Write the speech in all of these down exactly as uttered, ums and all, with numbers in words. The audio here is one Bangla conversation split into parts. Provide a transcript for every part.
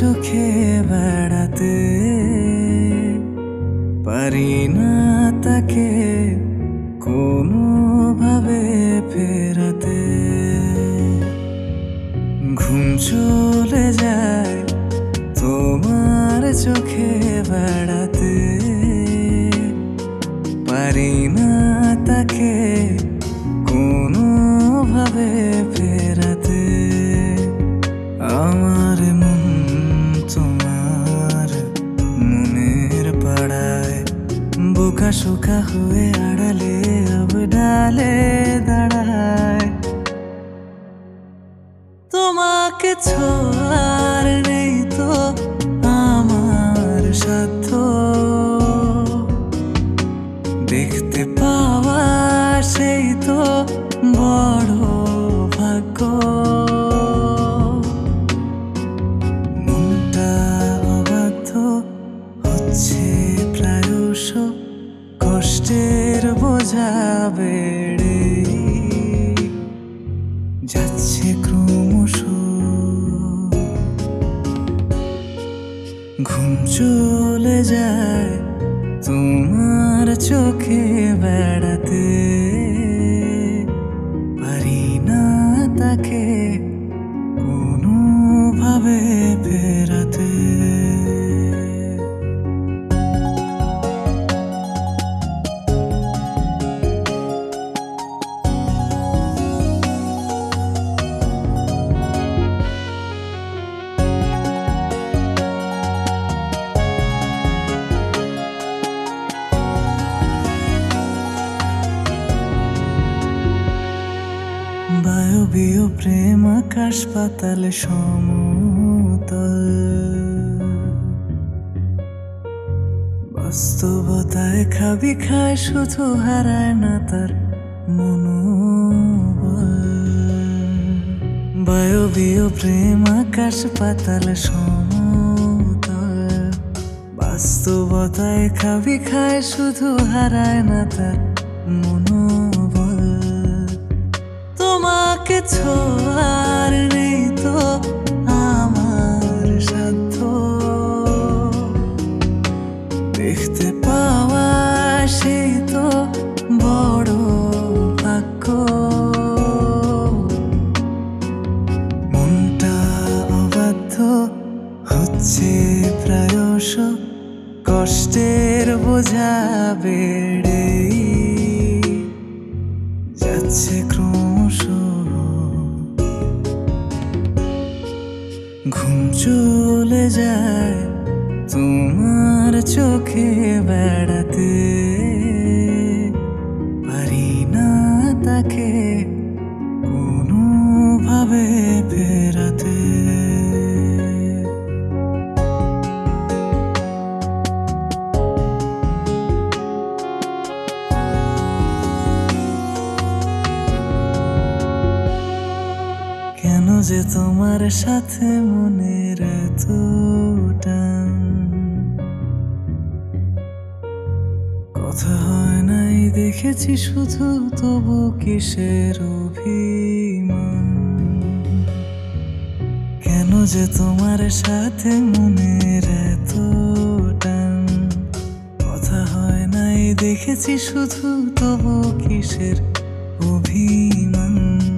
চোখে বেড়াতে পারি না তাকে কোনোভাবে ফেরাতে। ঘুম চলে যায় তোমার চোখে বেড়াতে পারি না তাকে কোনোভাবে ফেরাতে। আমার মন তোমার মনের পাড়ায় বোকা শোকা হয়ে আড়ালে আবডালে দাঁড়ায়। তোমাকে ছোঁয়ার নেই তো আমার সাধ্য, দেখতে পাওয়া সেই তো বড় ভাগ্য। মনটা অবাধ্য হচ্ছে প্রায়শ, কষ্টের বোঝা বেড়ে যাচ্ছে ক্রমশ। ঘুম চলে যায় তোমার চোখে বেড়াতে পারি না তাকে কোনোভাবে ফেরাতে। বায়বীয় প্রেম আকাশ পাতাল সমতল, বাস্তবতায় খাবি খায় শুধু হারায় না তার মনোবল। বায়বীয় প্রেম আকাশ পাতাল সমতল, বাস্তবতায় খাবি খায় শুধু হারায় না তার মনোবল। তোমাকে ছোঁয়ার নেই তো আমার সাধ্য, দেখতে পাওয়া সেই তো বড় ভাগ্য। মনটা অবাধ্য হচ্ছে প্রায়শ, কষ্টের বোঝা বেড়ে যাচ্ছে ক্রমশ। ঘুম চলে যায় তোমার চোখে বেড়াতে পারি না তাকে কোনোভাবে ফেরাতে। কেন যে তোমার সাথে মনের এত টান, কথা হয় নাই দেখেছি শুধু তবু কিসের অভিমান। কেন যে তোমার সাথে মনের এত টান, কথা হয় নাই দেখেছি শুধু তবু কিসের অভিমান।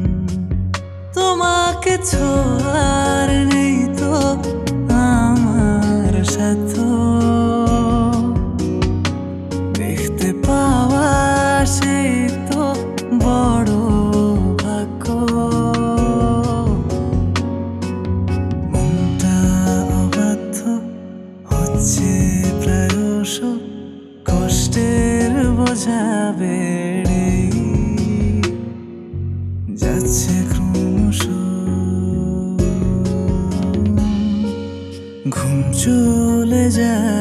তোমাকে ছোঁয়ার নেই তো আমার সাধ্য, দেখতে পাওয়া সেই তো বড় ভাগ্য। মনটা অবাধ্য হচ্ছে প্রায়শ, কষ্টের বোঝা বেড়ে যাচ্ছে ক্রমশ। ঘুম চলে যায়